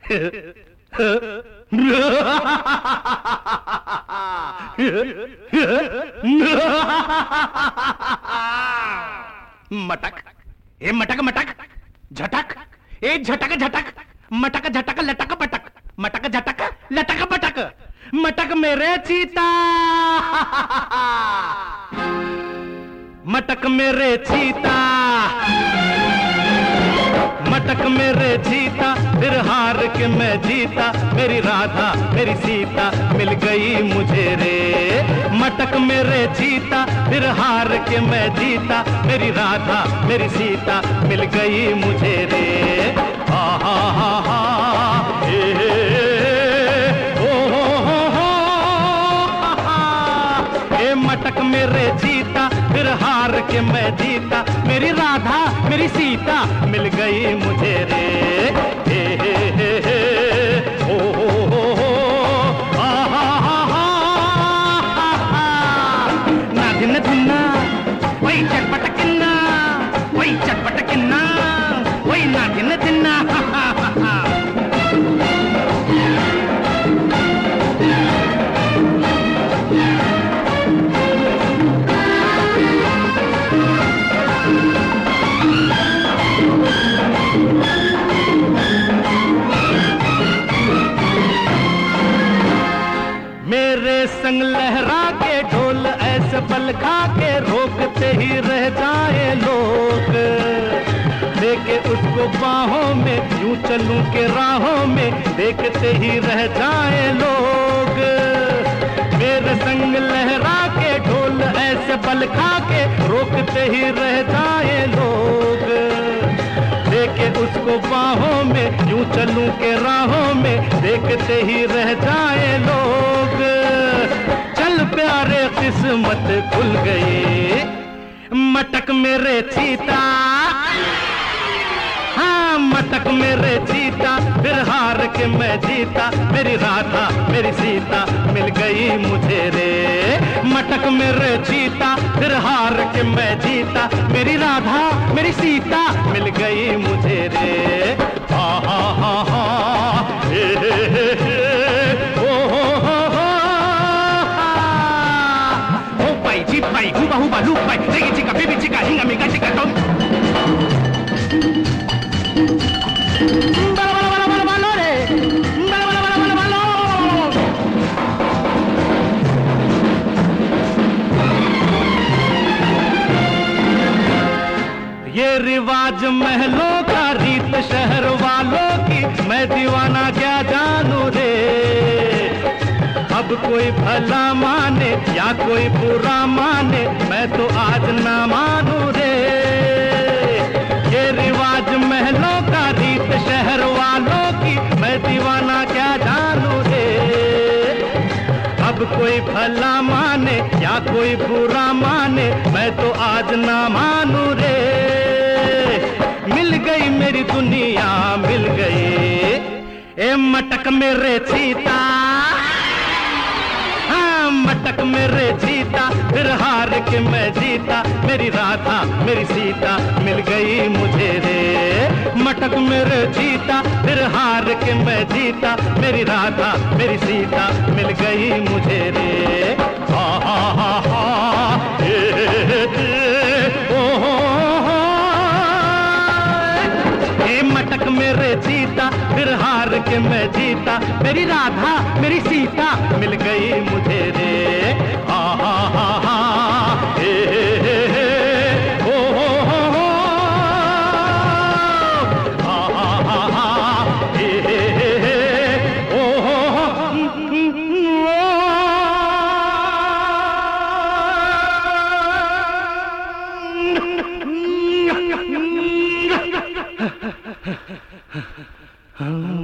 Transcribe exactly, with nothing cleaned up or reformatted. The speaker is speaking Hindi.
मटक ए मटक मटक झटक ए झटक झटक मटक झटक लटक पटक मटक झटक लटक पटक मटक मेरे चीता मटक मेरे चीता मटक मेरे चीता फिर हार के मैं जीता मेरी राधा मेरी सीता मिल गई मुझे रे मटक मेरे चीता फिर हार के मैं जीता मेरी राधा मेरी सीता मिल गई मुझे रे हा हा हा हा ए, ओ हो हो हो हा, हा, ए मटक मेरे चीता फिर हार के मैं जीता मेरी राधा मेरी सीता मिल गई मुझे रे हे हे हे हे ओ हो हो हो आ हा हा हा हा ना दिन दिना वही चटपट किन्ना वही चटपट किन्ना वही ना दिन दिना हा हा हा हा मेरे संग लहरा के ढोल ऐसे बल खा के रोकते ही रह जाए लोग लेके उसको बाहों में यूं चलूं के राहों में देखते ही रह जाए लोग मेरे संग लहरा के ढोल ऐसे बल खा के रोकते ही रह जाए लोग लेके उसको बाहों में यूं चलूं के राहों में देखते ही रह जाए लोग चल प्यारे किस्मत खुल गई मटक मेरे चीता हाँ मटक मेरे चीता फिर हार के मैं जीता मेरी राधा मेरी सीता मिल गई मुझे रे मटक मेरे चीता फिर हार के मैं जीता मेरी राधा मेरी सीता मिल गई मुझे रे हा हा हा हा हे हे हे हे ओ हो हो हो ओ पाई जी पाई हुबा हुबा लू पाई रेगी चिका बेबी चिका हिंगा मिगा चिका टम ये रिवाज महलों का रीत शहर वालों की मैं दीवाना क्या जानू रे अब कोई भला माने या कोई बुरा माने मैं तो आज ना मानू रे ये रिवाज महलों का रीत शहर वालों की मैं दीवाना क्या जानू रे अब कोई भला माने या कोई बुरा माने मैं तो आज ना मानू रे मिल गई मेरी दुनिया मिल गई ए मटक मेरे चीता हाँ मटक मेरे चीता फिर हार के मैं जीता मेरी राधा मेरी सीता मिल गई मुझे रे मटक मेरे चीता फिर हार के मैं जीता मेरी राधा मेरी सीता मिल गई मुझे रे हा हा हा हा हे हे हे ओ हो हो ए मटक मेरे चीता फिर हार के मैं जीता मेरी राधा मेरी सीता मिल गई मुझे रे हा हा हा हा हे हे हे ओ हो हो हो हा हा हा हा हे हे हे ओ हो हो